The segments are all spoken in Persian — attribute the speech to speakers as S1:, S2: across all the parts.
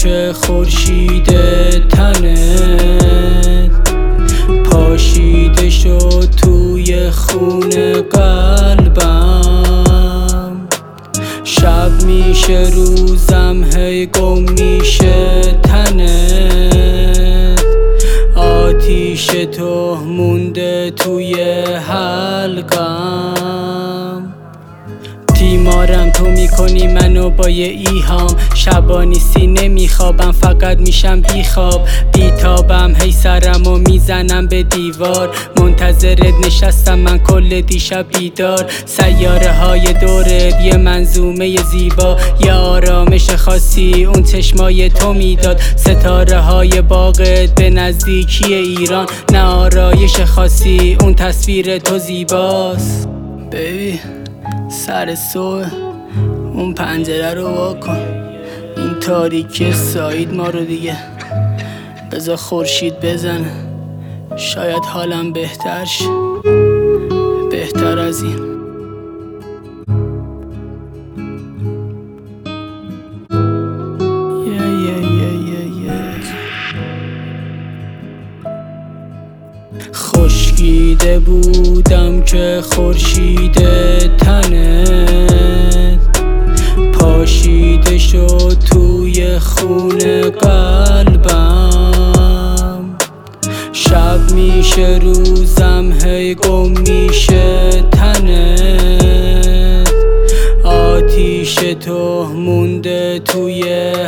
S1: که خورشید تنت پاشیده شد توی خون قلبم. شب میشه روزم هی گم میشه تنت، آتیش تو مونده توی حلقم. تیمارم تو میکنی منو با یه ایهام، شبانی سینه میخوابم فقط میشم بیخواب بیتابم، هی سرمو میزنم به دیوار، منتظرت نشستم من کل دیشب بیدار. سیاره های دورت یه منظومه زیبا، یه آرامش خاصی اون چشمای تو میداد. ستاره های باغت به نزدیکی ایران، نه آرایش خاصی اون تصویر تو زیباست. بیبی سر صبح اون پنجره رو واکن، این تاریکی سایید ما رو دیگه بذار خورشید بزنه، شاید حالم بهتر شه، بهتر از این. خشکیده بودم که خورشید تنت پاشیده شد توی خون قلبم. شب میشه روزم هی گم میشه تنت، آتیش تو مونده توی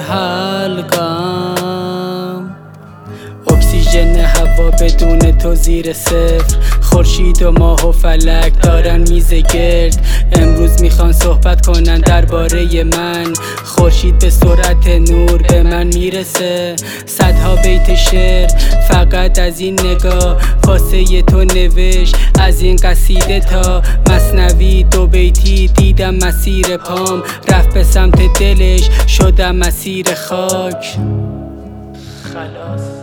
S1: حلقم. اکسیژن هوا بدون تو زیر صفر، خورشید و ماه و فلک دارن میز گرد. امروز میخوان صحبت کنن درباره من، خورشید به سرعت نور به من میرسه. صدها بیت شعر فقط از این نگاه واسه تو نوشت، از این قصیده تا مثنوی 2 بیتی دیدم مسیر پام، رفت به سمت دلش شدم مسیر خاک. خلاص